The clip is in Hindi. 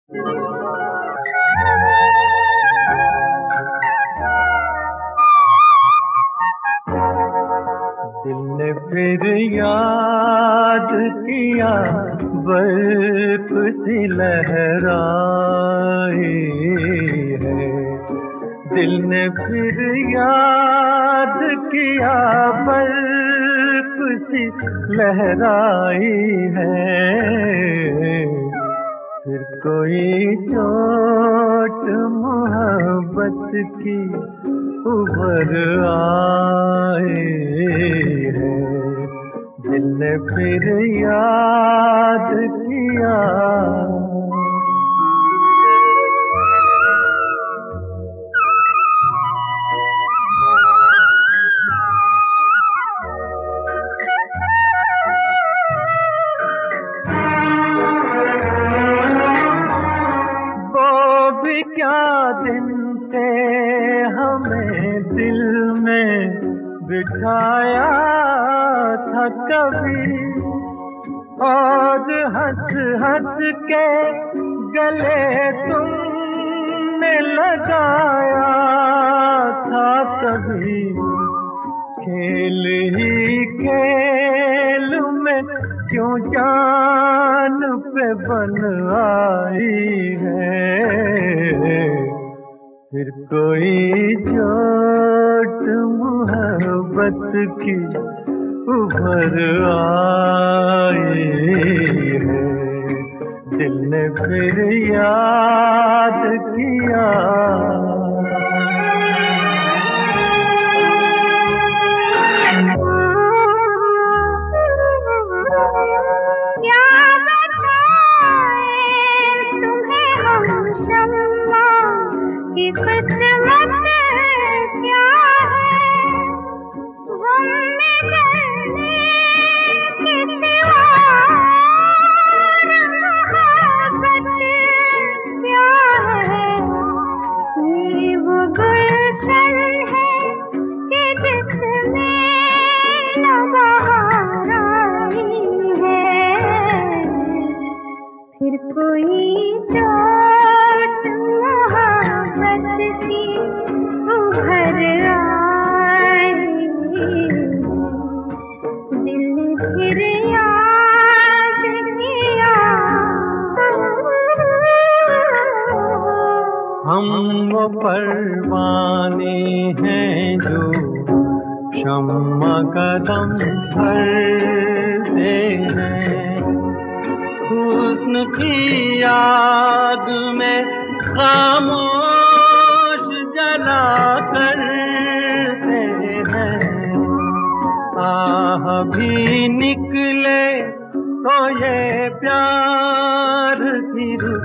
दिल ने फिर याद किया, बर्फ सी लहराई है। दिल ने फिर याद किया, बर्फ सी लहराई है। फिर कोई चोट मोहब्बत की उभर आई है। दिल ने फिर याद किया। क्या दिन थे हमें दिल में बिठाया था कभी, और हंस हंस के गले तुमने लगाया था कभी। खेल ही खेल में क्यों जान पे बन आई है। फिर कोई चोट मोहब्बत की उभर आई है। दिल ने फिर याद किया। किस्मत क्या है हमने जाने के सिवा, मोहब्बत क्या है। ये वो गुलशन है कि जिसमें न बहार आई है। फिर कोई चोट की उभर आई, दिल ने फिर याद किया। हम वो परवाने हैं जो शम्मा कदम भरते हैं। हुस्न की आग में खामोश जला करते हैं। आह भी निकले तो ये प्यार की